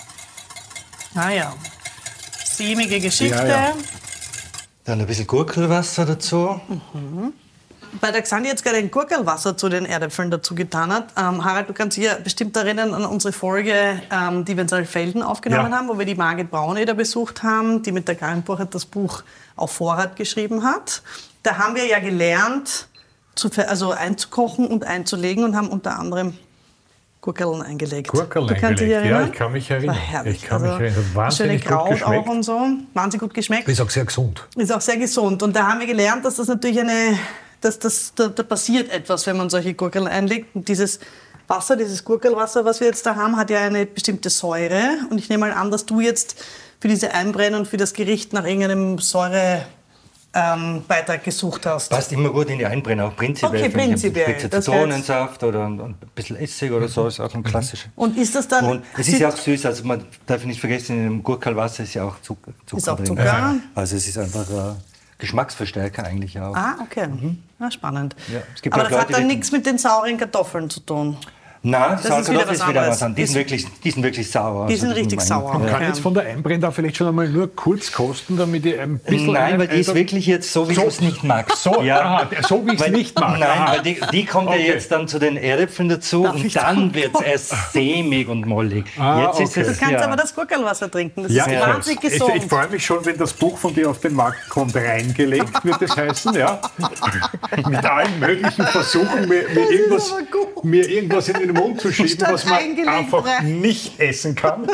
Ah ja. Sämige Geschichte. Ja, ja. Dann ein bisschen Gurkelwasser dazu. Weil der Xandi jetzt gerade ein Gurkelwasser zu den Erdäpfeln dazu getan hat. Ähm, Harald, du kannst dich ja bestimmt erinnern an unsere Folge, ähm, die wir in Saalfelden aufgenommen Ja. haben, wo wir die Margit Brauneder besucht haben, die mit der Karin Burchardt das Buch auf Vorrat geschrieben hat. Da haben wir ja gelernt, zu, ver- also einzukochen und einzulegen und haben unter anderem Gurkeln eingelegt. Gurkeln Du kannst dich eingelegt. Ja, erinnern? ich kann mich War erinnern. herrlich. Ich kann mich Also, erinnern. Wahnsinnig schöne gut Kraut auch geschmeckt. und so. Wahnsinnig gut geschmeckt. Ist auch sehr gesund. Ist auch sehr gesund. Und da haben wir gelernt, dass das natürlich eine, dass das, da, da passiert etwas, wenn man solche Gurkeln einlegt. Und dieses Wasser, dieses Gurkelwasser, was wir jetzt da haben, hat ja eine bestimmte Säure. Und ich nehme mal an, dass du jetzt für diese Einbrennung und für das Gericht nach irgendeinem Säure ähm, Beitrag gesucht hast. Passt immer gut in die Einbrenner, auch prinzipiell. Okay, finde ich. prinzipiell. Ein bisschen Das Zitronensaft oder ein, ein bisschen Essig oder so, ist auch ein klassischer. Und ist das dann... Und es ist ja auch süß, also man darf nicht vergessen, in dem Gurkelwasser ist ja auch Zucker, Zucker Ist auch drin. Zucker. Also es ist einfach äh, Geschmacksverstärker eigentlich auch. Ah, okay. Ja, spannend. Ja, es gibt Aber auch das hat Leute, dann die- nichts mit den sauren Kartoffeln zu tun. Nein, die Das ist wieder Sauerkartoffel was ist wieder anderes. was anderes. Die sind Die wirklich, die sind wirklich sauer. Die sind Also richtig mein- sauer. Man Ja. kann Okay. jetzt von der Einbrenn da vielleicht schon einmal nur kurz kosten, damit ich ein bisschen... Nein, weil die ist ein- wirklich jetzt so, wie So- du es nicht magst. So, aha, so wie ich es Weil- nicht mag. Nein, Aha. weil die, die kommt Okay. ja jetzt dann zu den Erdäpfeln dazu Darf ich und dann da- wird es erst sämig und mollig. Ah, jetzt ist okay. es Du kannst ja. aber das Gurkelwasser trinken. Das Ja, ist ich, wahnsinnig ich, gesund. ich freue mich schon, wenn das Buch von dir auf den Markt kommt, reingelegt, wird es heißen, ja. Mit allen möglichen Versuchen, mir, mir, irgendwas, aber gut. mir irgendwas in den Mund zu schieben, Statt was man eingelegt einfach rein. nicht essen kann.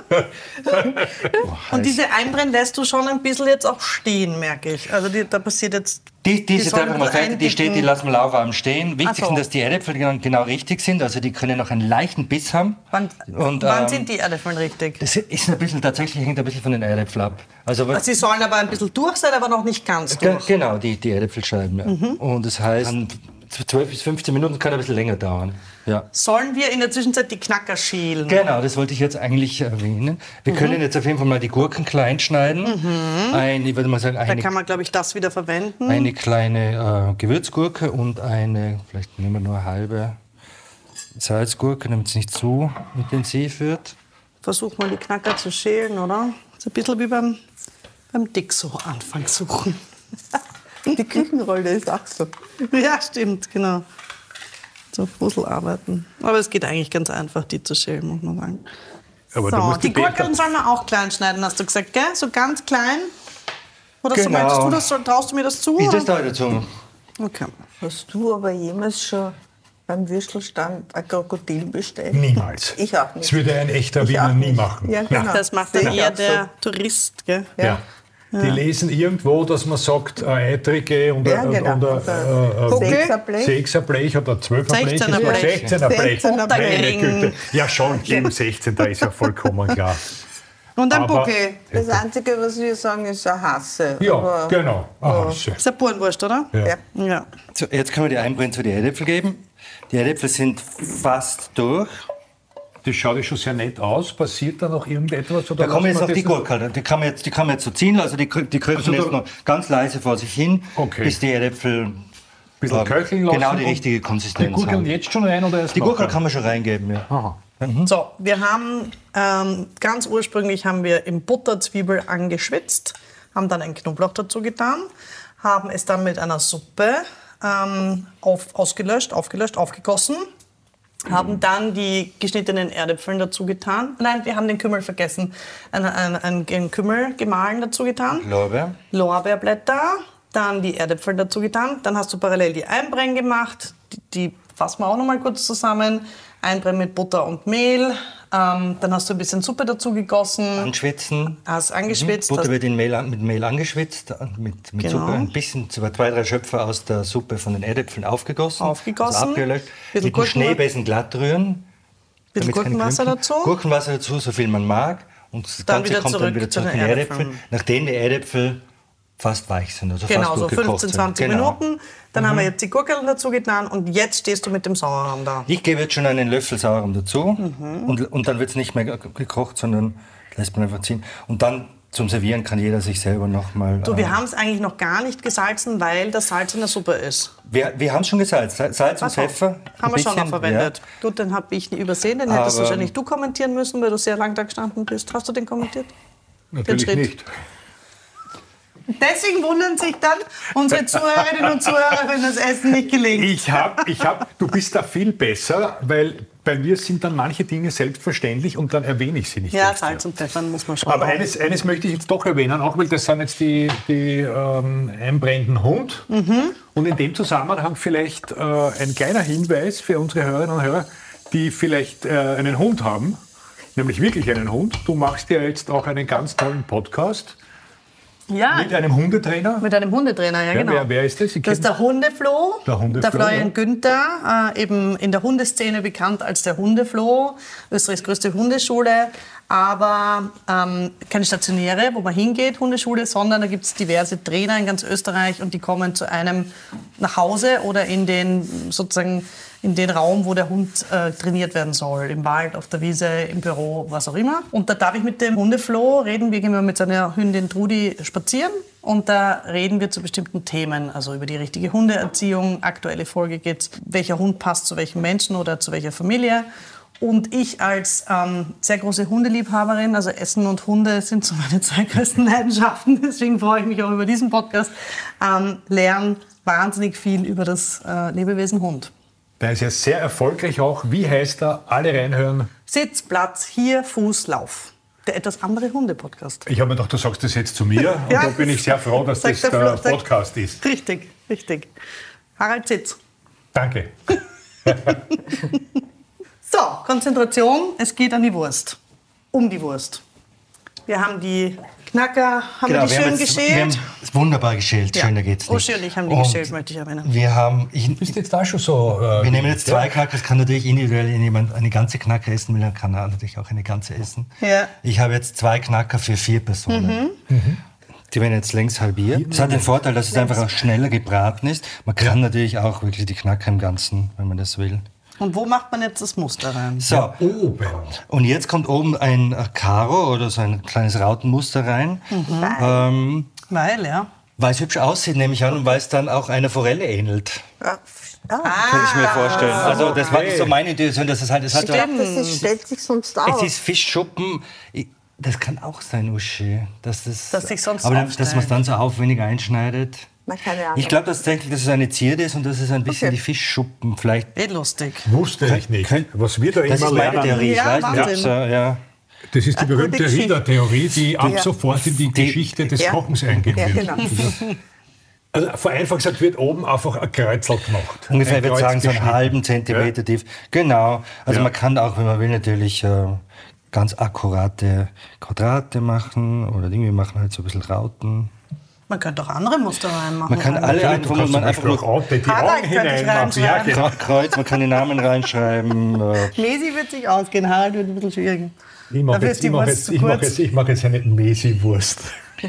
Und diese Einbrennen lässt du schon ein bisschen jetzt auch stehen, merke ich. Also die, da passiert jetzt... Die, die ist jetzt sollen einfach mal ein bisschen fertig, die steht, die eindicken. lassen wir lauwarm stehen. Wichtig Ach so. ist, dass die Erdäpfel genau, genau richtig sind, also die können noch einen leichten Biss haben. Wann, Und, wann ähm, sind die Erdäpfel richtig? Das ist ein bisschen, tatsächlich hängt ein bisschen von den Erdäpfeln ab. Also, was, Sie sollen aber ein bisschen durch sein, aber noch nicht ganz Ge- durch. Genau, die, die Erdäpfelscheiben. Ja. Mhm. Und das heißt, zwölf bis fünfzehn Minuten kann ein bisschen länger dauern. Ja. Sollen wir in der Zwischenzeit die Knacker schälen? Genau, das wollte ich jetzt eigentlich erwähnen. Wir können jetzt auf jeden Fall mal die Gurken klein schneiden. Ein, ich würde mal sagen, Da eine, kann man, glaube ich, das wieder verwenden. eine kleine äh, Gewürzgurke und eine, vielleicht nehmen wir nur eine halbe Salzgurke, damit es nicht zu intensiv wird. Versuch mal die Knacker zu schälen, oder? Das ist ein bisschen wie beim, beim Dixo Anfang suchen. Die Küchenrolle ist auch so. Ja, stimmt, genau. So Fussel arbeiten. Aber es geht eigentlich ganz einfach, die zu schälen, muss man sagen. Aber du So, musst die Beta- Gurkeln sollen wir auch klein schneiden, hast du gesagt, gell? So ganz klein? Oder so Genau. möchtest du das, so- traust du mir das zu? Ist das oder? da dazu? Okay. Hast du aber jemals schon beim Würstelstand ein Krokodil bestellt? Niemals. Ich auch nicht. Das würde ein echter Ich Wiener auch nie nicht. machen. Ja, genau. Das macht Sehe dann ich eher auch so. der Tourist, gell? Ja. Die lesen irgendwo, dass man sagt, ein Eitrige und Ja, ein genau. und ein- Und ein äh, äh, Huckel. Sechserblech. Sechserblech oder zwölferblech. sechzehner ist ja Blech. sechzehner Blech. sechzehner Meine Blech. Güte. Ja schon, eben sechzehn, ist ja vollkommen klar. Und ein Aber- Buckel. Das Einzige, was wir sagen, ist eine Hasse. Ja, Aber- genau. Aha, so. Ist ja Burenwurst, oder? Ja. Ja. Ja. So, jetzt können wir die Einbrennen zu den Erdäpfeln geben. Die Erdäpfel sind fast durch. Das schaut ja schon sehr nett aus. Passiert da noch irgendetwas? Oder Da kommen lassen jetzt wir noch die das Gurken. Die kann man jetzt, die kann man jetzt so ziehen. Also die, krü- die kröchen Also da- jetzt noch ganz leise vor sich hin, Okay. bis die Erdäpfel ein bisschen ähm, köcheln lassen? genau die und richtige Konsistenz Die Gurkeln haben. jetzt schon rein oder erst Die Gurken nachher? kann man schon reingeben. Ja. Aha. So, wir haben ähm, ganz ursprünglich haben wir in Butter Zwiebel angeschwitzt, haben dann ein Knoblauch dazu getan, haben es dann mit einer Suppe ähm, auf, ausgelöscht, aufgelöscht, aufgegossen, haben dann die geschnittenen Erdäpfel dazu getan. Nein, wir haben den Kümmel vergessen. Ein, ein, ein, ein Kümmel gemahlen dazu getan. Lorbeer. Lorbeerblätter, dann die Erdäpfel dazu getan. Dann hast du parallel die Einbrennen gemacht. Die, die fassen wir auch noch mal kurz zusammen. Einbrennen mit Butter und Mehl. Ähm, dann hast du ein bisschen Suppe dazu gegossen. Anschwitzen. Hast angeschwitzt. Butter hast, wird in Mehl, an- mit Mehl angeschwitzt, und mit, mit Genau. Suppe ein bisschen, zwei, drei Schöpfer aus der Suppe von den Erdäpfeln aufgegossen. Aufgegossen. Also abgelöscht. Bisschen Mit dem Gurken- Schneebesen glatt rühren. bisschen damit keine Gurkenwasser Klumpen- dazu. Gurkenwasser dazu, so viel man mag. Und das Dann Ganze wieder kommt zurück dann wieder zu zurück den in die Erdäpfel. Erdäpfeln. Nachdem die Erdäpfel fast weich sind. Also Genau, fast so gut gekocht fünfzehn, sind. zwanzig Genau. Minuten. Dann mhm. haben wir jetzt die Gurkeln dazu getan und jetzt stehst du mit dem Sauerrahm da. Ich gebe jetzt schon einen Löffel Sauerrahm dazu mhm. und, und dann wird es nicht mehr gekocht, sondern lässt man einfach ziehen. Und dann zum Servieren kann jeder sich selber nochmal... Du, wir äh, haben es eigentlich noch gar nicht gesalzen, weil das Salz in der Suppe ist. Wir, wir haben schon gesalzt. Salz und Ach so. Pfeffer. Haben wir schon noch bisschen, verwendet. Ja. Gut, den habe ich übersehen. Den hättest Aber- wahrscheinlich du kommentieren müssen, weil du sehr lang da gestanden bist. Hast du den kommentiert? Natürlich Schritt. nicht. Deswegen wundern sich dann unsere Zuhörerinnen und Zuhörer, wenn das Essen nicht gelingt. Ich hab, ich hab, du bist da viel besser, weil bei mir sind dann manche Dinge selbstverständlich und dann erwähne ich sie nicht. Ja, extra. Salz und Pfeffer muss man schon. Aber machen. eines, eines möchte ich jetzt doch erwähnen, auch weil das sind jetzt die, die ähm, einbrennenden Hund. Mhm. Und in dem Zusammenhang vielleicht äh, ein kleiner Hinweis für unsere Hörerinnen und Hörer, die vielleicht äh, einen Hund haben, nämlich wirklich einen Hund. Du machst ja jetzt auch einen ganz tollen Podcast ja, mit einem Hundetrainer. mit einem Hundetrainer, ja, Ja, genau. wer, wer ist das? Ich Das ist kenn- der Hundeflo, Der Hundeflo, Florian ja. Günther, äh, eben in der Hundeszene bekannt als der Hundeflo, Österreichs größte Hundeschule, aber ähm, keine stationäre, wo man hingeht, Hundeschule, sondern da gibt es diverse Trainer in ganz Österreich und die kommen zu einem nach Hause oder in den sozusagen in den Raum, wo der Hund äh, trainiert werden soll, im Wald, auf der Wiese, im Büro, was auch immer. Und da darf ich mit dem Hundeflo reden. Wir gehen mal mit seiner Hündin Trudi spazieren und da reden wir zu bestimmten Themen, also über die richtige Hundeerziehung. Aktuelle Folge geht, welcher Hund passt zu welchem Menschen oder zu welcher Familie. Und ich als ähm, sehr große Hundeliebhaberin, also Essen und Hunde sind so meine zwei größten Leidenschaften, deswegen freue ich mich auch über diesen Podcast, ähm, lerne wahnsinnig viel über das äh, Lebewesen Hund. Der ist ja sehr erfolgreich auch. Wie heißt er? Alle reinhören. Sitz, Platz, hier, Fuß, Lauf. Der etwas andere Hunde-Podcast. Ich habe mir gedacht, du sagst das jetzt zu mir. Und Ja. da bin ich sehr froh, dass Sagt das der der Flo- sagt- Podcast ist. Richtig, richtig. Harald Sitz. Danke. So, Konzentration, es geht an die Wurst. Um die Wurst. Wir haben die Knacker, haben Genau, wir die wir haben schön jetzt- Wir haben geschält? es wunderbar geschält, Ja. schöner geht's nicht. Uschi und ich haben die Und geschält, möchte ich erwähnen. Wir haben, ich, Bist jetzt da schon so? Äh, wir nehmen jetzt zwei Knacker, es kann natürlich individuell, wenn jemand eine ganze Knacker essen will, dann kann er natürlich auch eine ganze essen. Ja. Ich habe jetzt zwei Knacker für vier Personen. Mhm. Die werden jetzt längs halbiert. Das hat den Vorteil, dass es einfach auch schneller gebraten ist. Man kann natürlich auch wirklich die Knacker im Ganzen, wenn man das will. Und wo macht man jetzt das Muster rein? So, Oben. und jetzt kommt oben ein äh, Karo oder so ein kleines Rautenmuster rein, ähm, Weil, ja. weil es hübsch aussieht, nehme ich an, und weil es dann auch einer Forelle ähnelt. Ah, Kann ich mir vorstellen. Also das war so meine Intuition, dass es halt, es hat ja, das ist, stellt sich sonst es aus. ist Fischschuppen. Ich- Das kann auch sein, Uschi, dass das, Dass sich sonst aber dass man es aufschneidet. dann so aufwendig einschneidet. Na, keine Ahnung. Ich glaube tatsächlich, dass es eine Zierde ist und dass es ein bisschen Okay. die Fischschuppen vielleicht. Eh lustig. Wusste ich nicht. Könnt- Was wir da Das immer ist meine lernen. Theorie. Ich Ja, weiß nicht, Wahnsinn. ob's, äh, ja. Das ist die Eine berühmte gute Geschichte. Rieder-Theorie, die ab Ja. sofort in die, Die- Geschichte des Ja. Kochens eingehen Ja, wird. genau. Also vereinfacht gesagt wird oben einfach ein Kreuzel gemacht. Ungefähr, Ein ich würde Kreuz sagen, so einen geschnitten. halben Zentimeter tief. Genau. Also Ja. man kann auch, wenn man will, natürlich äh, ganz akkurate Quadrate machen oder irgendwie machen halt so ein bisschen Rauten. Man könnte auch andere Muster reinmachen. Man kann alle Natürlich, einfach, du wo kannst man zum einfach Beispiel auch nur Raute, die Harald Augen könnte ich hineinmachen. Ja, reinschreiben. genau. Kreuz, man kann die Namen reinschreiben. Äh, Mesi wird sich ausgehen, Harald wird ein bisschen schwierig. Ich mache Dafür jetzt, ist die ich mach Wurst jetzt, zu ich mach kurz. jetzt, ich mach jetzt eine Mesi-Wurst.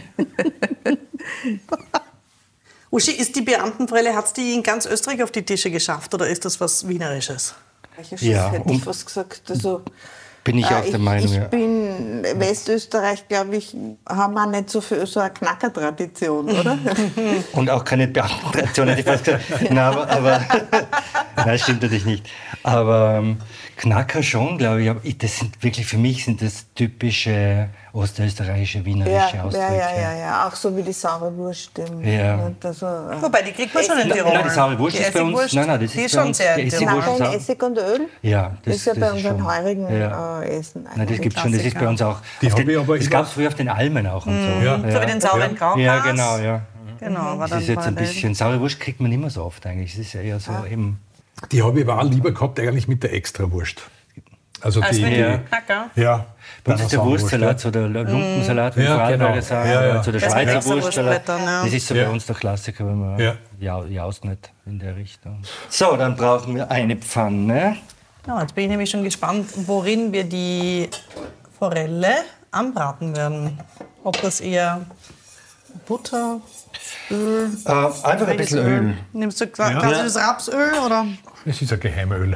Uschi, ist die Beamtenforelle, hat es die in ganz Österreich auf die Tische geschafft oder ist das was Wienerisches? Ja, hätte und- ich was gesagt. Also, bin ich äh, auch der Meinung. Ich ja. bin, Westösterreich, glaube ich, haben wir nicht so, viel, so eine Knackertradition, oder? Und auch keine Beamtentradition, hätte ich fast gesagt. Nein, aber, aber nein, stimmt natürlich nicht. Aber ähm, Knacker schon, glaube ich. Aber ich. Das sind wirklich, für mich sind das typische ostösterreichische, wienerische ja, Ausdrücke. ja, ja, ja, ja, auch so wie die saure Wurst. im- Ja. und Also, äh, Wobei, die kriegt man schon in Nein, Tirol. nein, die saure Wurst Die ist bei uns. Essigwurst, Nein, nein, das die ist ist bei schon uns. sehr Die in Tirol. Essigwurst Knacker in auch. Essig und Öl? Ja, Das ist ja bei unseren schon- heurigen ja. äh, Essen. Nein, das eigentlich. gibt schon. Das ist bei uns auch. Die auf hab den, ich aber das immer- gab es früher auf den Almen auch und so. Ja. So wie den sauren Graukas. Ja, genau, ja. Genau, war Das dann ist jetzt ein parallel. bisschen. Saure Wurst kriegt man nicht mehr so oft eigentlich. Es ist ja eher so eben. Die habe ich aber auch lieber gehabt, eigentlich mit der Extrawurst. Also Als die, mit Ja. dem Knacker. ja, Bei uns ist der Sauerwurst, Wurstsalat, ja. so der Lumpensalat, wie Ja, Vorarlberger genau. sagen, Ja, ja. so der Das mit Schweizer extra Wurstsalat. Wurstblättern, ja. Das ist so Ja. bei uns der Klassiker, wenn man Ja. ja. jaust nicht in der Richtung. So, dann brauchen wir eine Pfanne. Ja, jetzt bin ich nämlich schon gespannt, worin wir die Forelle anbraten werden. Ob das eher Butter, Öl. Äh, einfach ein bisschen Öl. Nimmst du klassisches ja. Rapsöl oder? Es ist ein Geheimöl.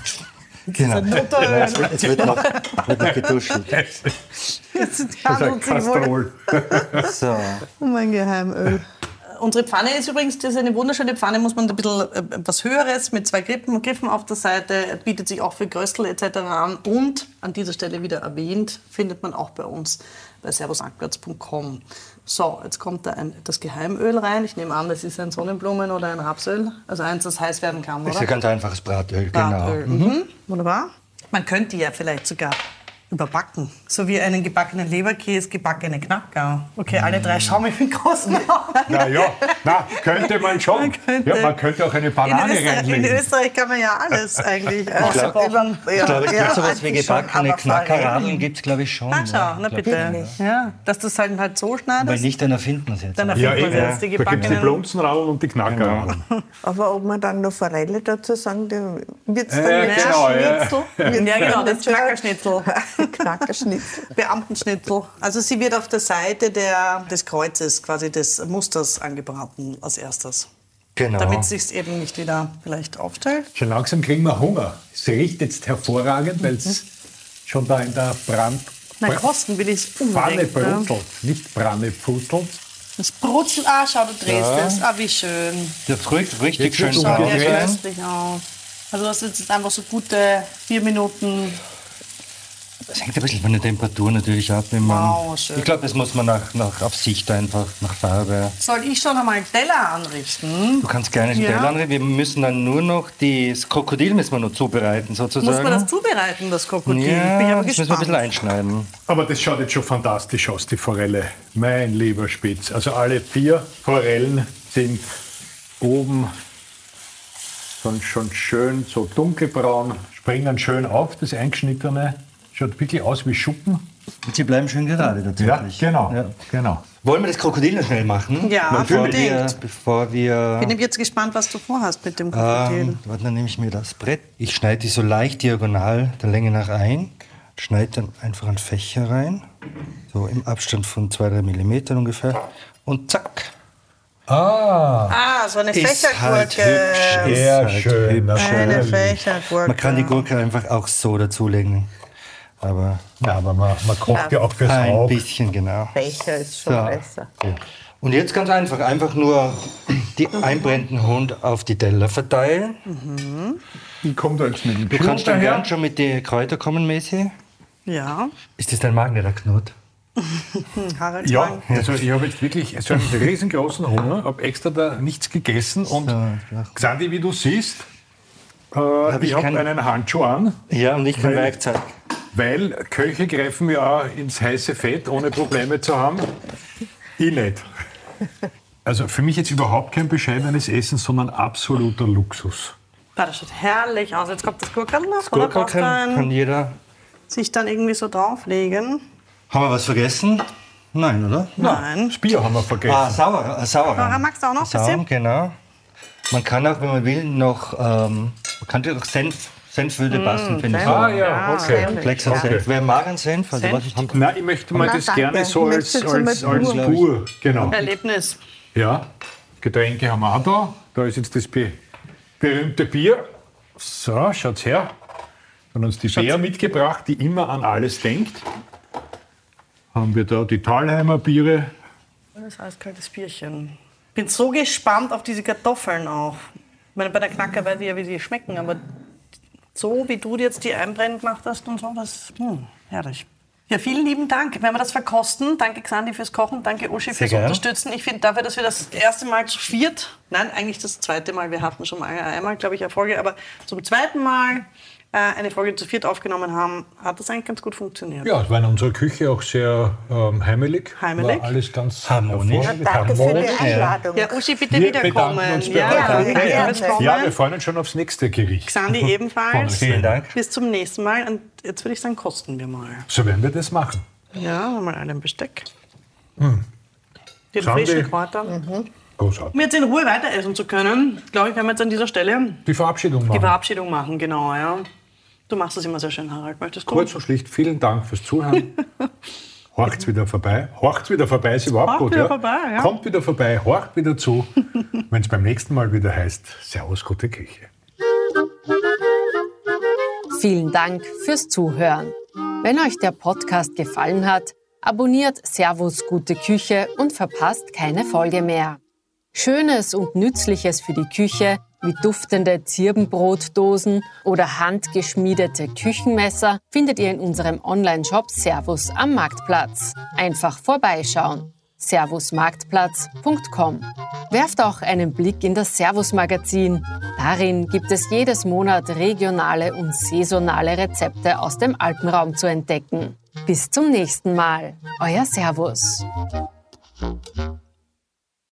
Genau. Butteröl. Es wird, es wird noch, wird noch geduschelt. Jetzt Das ist ein Kastrol. So. Oh, mein Geheimöl. Unsere Pfanne ist übrigens, das ist eine wunderschöne Pfanne, muss man ein bisschen äh, was Höheres mit zwei Griffen, Griffen auf der Seite, bietet sich auch für Gröstel et cetera an. Und an dieser Stelle wieder erwähnt, findet man auch bei uns bei servusanklotz punkt com. So, jetzt kommt da ein, das Geheimöl rein. Ich nehme an, das ist ein Sonnenblumen- oder ein Rapsöl. Also eins, das heiß werden kann, oder? Das ist ein ganz einfaches Bratöl, Bratöl. genau. Mhm. Wunderbar. Man könnte ja vielleicht sogar überbacken. So wie einen gebackenen Leberkäse, gebackene Knacker. Okay, alle drei schauen mich mit großen Augen. Na ja, na, könnte man schon. Man könnte. Ja, man könnte auch eine Banane in Österreich, reinlegen. in Österreich kann man ja alles eigentlich. Ich glaube, ja, ich glaub, es gibt ja, sowas wie eigentlich schon, gebackene aber Knackerradeln, gibt es glaube ich schon. Ah, schau, ja. na Glaub bitte. ich, ja. Ja, dass du es halt, halt so schneidest. Weil nicht, dann erfinden wir es jetzt. Dann Ja, erfindet man eben. jetzt die Da gibt es die gebackenen. Blunzenradeln und die Knackerradeln. Aber ob man dann noch Forelle dazu sagen, wird es dann Äh, nicht genau, ja. Schnitzel? Ja, genau, das Knackerschnitzel. Knackerschnitzel. Beamtenschnitzel. Also sie wird auf der Seite der, des Kreuzes, quasi des Musters angebraten als erstes. Genau. Damit es sich eben nicht wieder vielleicht aufstellt. Schon langsam kriegen wir Hunger. Es riecht jetzt hervorragend, weil es schon da in der Brand... Na, kosten will ich es Pfanne unbedingt. Ne? brutelt, nicht Branne pfuttelt. Das Brutzen, ah, schau, du drehst Ja. es. Ah, wie schön. Das riecht richtig Jetzt schön wird's Schaut ja umgedreht. köstlich aus. Also das ist jetzt einfach so gute vier Minuten. Das hängt ein bisschen von der Temperatur natürlich ab. Wenn man, Wow, schön. ich glaube, das muss man nach, nach, auf Sicht einfach, nach Farbe. Soll ich schon einmal einen Teller anrichten? Du kannst gerne den Ja. Teller anrühren. Wir müssen dann nur noch das Krokodil müssen wir noch zubereiten, sozusagen. Muss man das zubereiten, das Krokodil? Ja, Bin ich aber das müssen wir ein gespannt. bisschen einschneiden. Aber das schaut jetzt schon fantastisch aus, die Forelle. Mein lieber Spitz. Also alle vier Forellen sind oben schon, schon schön so dunkelbraun, springen schön auf, das Eingeschnittene. Schaut wirklich aus wie Schuppen. Und sie bleiben schön gerade tatsächlich. genau. Ja. genau. Wollen wir das Krokodil noch schnell machen? Ja, bevor unbedingt. wir, bevor wir Bin jetzt gespannt, was du vorhast mit dem Krokodil. ähm, warte, dann nehme ich mir das Brett. Ich schneide die so leicht diagonal der Länge nach ein. Schneide dann einfach einen Fächer rein. So im Abstand von zwei bis drei Millimeter ungefähr. Und zack. Ah, so eine Ist Fächergurke. halt hübsch. Ist Sehr halt schön. hübsch. Eine Fächergurke. Man kann die Gurke einfach auch so dazulegen. Aber Ja, aber man, man kocht ja auch fürs ein Auge. bisschen, genau. Fächer ist schon So. besser. Und jetzt ganz einfach, einfach nur die einbrennenden Hund auf die Teller verteilen. Ich komme da jetzt mit dem Du kannst dann daher. gern schon mit den Kräutern kommen, Messi. Ja, Ist das dein Magen, der da knurrt? Harald Ja, Schwang. also ich habe jetzt wirklich so einen riesengroßen Hunger, habe extra da nichts gegessen und So, Xandi, wie du siehst, äh, ich ich habe kein- einen Handschuh an, Ja, und ich kein Weil- Werkzeug. weil Köche greifen ja auch ins heiße Fett, ohne Probleme zu haben. Ich nicht. Also für mich jetzt überhaupt kein bescheidenes Essen, sondern absoluter Luxus. Ah, das schaut herrlich aus. Jetzt kommt das Gurkel noch, Das oder? Gurkel Brauchst du kann, kann ein, jeder. sich dann irgendwie so drauflegen? Haben wir was vergessen? Nein, oder? Nein. Das Bier haben wir vergessen. Ah, sauer, äh, sauer. Sauer magst du auch noch ein Sauer, bisschen? genau. Man kann auch, wenn man will, noch, ähm, man kann auch Senf, Senf würde passen, finde ich. Ah So. ja, okay. Komplexer Okay. Senf. Wer mag einen Senf? Also, Senf? was ich haben Nein, ich möchte mal Na, das danke. gerne so als, Möchtest du als, mal als pur? pur. Genau. Erlebnis. Ja, Getränke haben wir auch da. Da ist jetzt das be berühmte Bier. So, schaut's her. Haben uns die Bea mitgebracht, die immer an alles denkt. Haben wir da die Thalheimer Biere. Das eiskaltes Bierchen. Bin so gespannt auf diese Kartoffeln auch. Ich meine, bei der Knacker weiß ich ja, wie die schmecken, aber so wie du jetzt die einbrennen gemacht hast und so, das hm, herrlich. Ja, vielen lieben Dank. Wenn wir das verkosten, danke Xandi fürs Kochen, danke Uschi fürs gern. Unterstützen. Ich finde dafür, dass wir das erste Mal zu viert, nein, eigentlich das zweite Mal, wir hatten schon mal einmal, glaube ich, eine Folge, aber zum zweiten Mal äh, eine Folge zu viert aufgenommen haben, hat das eigentlich ganz gut funktioniert. Ja, es war in unserer Küche auch sehr ähm, heimelig. Heimelig? War alles ganz Harmonisch. hervorragend. Danke für die Harmonisch. Einladung. Ja, Uschi, bitte Wir wiederkommen. bedanken uns bei Ja, euch. danke, Danke. fürs Kommen. Ja, wir freuen uns schon aufs nächste Gericht. Xandi ebenfalls. Vielen Dank. Bis zum nächsten Mal. Und jetzt würde ich sagen, kosten wir mal. So werden wir das machen. Ja, mal einen Besteck. Hm. Den Xandi. frischen Kräuter. Großartig. Um jetzt in Ruhe weiter essen zu können, glaube ich, werden wir jetzt an dieser Stelle Die Verabschiedung die machen. Verabschiedung machen. Genau, ja. Du machst das immer sehr schön, Harald. Möchtest du? Kurz und schlicht, vielen Dank fürs Zuhören. Horcht's wieder vorbei. Horcht's wieder vorbei ist überhaupt Horcht gut. wieder Ja? vorbei, ja. Kommt wieder vorbei, horcht wieder zu, wenn es beim nächsten Mal wieder heißt, Servus, gute Küche. Vielen Dank fürs Zuhören. Wenn euch der Podcast gefallen hat, abonniert Servus Gute Küche und verpasst keine Folge mehr. Schönes und Nützliches für die Küche, wie duftende Zirbenbrotdosen oder handgeschmiedete Küchenmesser, findet ihr in unserem Online-Shop Servus am Marktplatz. Einfach vorbeischauen. servus marktplatz punkt com. Werft auch einen Blick in das Servus-Magazin. Darin gibt es jedes Monat regionale und saisonale Rezepte aus dem Alpenraum zu entdecken. Bis zum nächsten Mal. Euer Servus.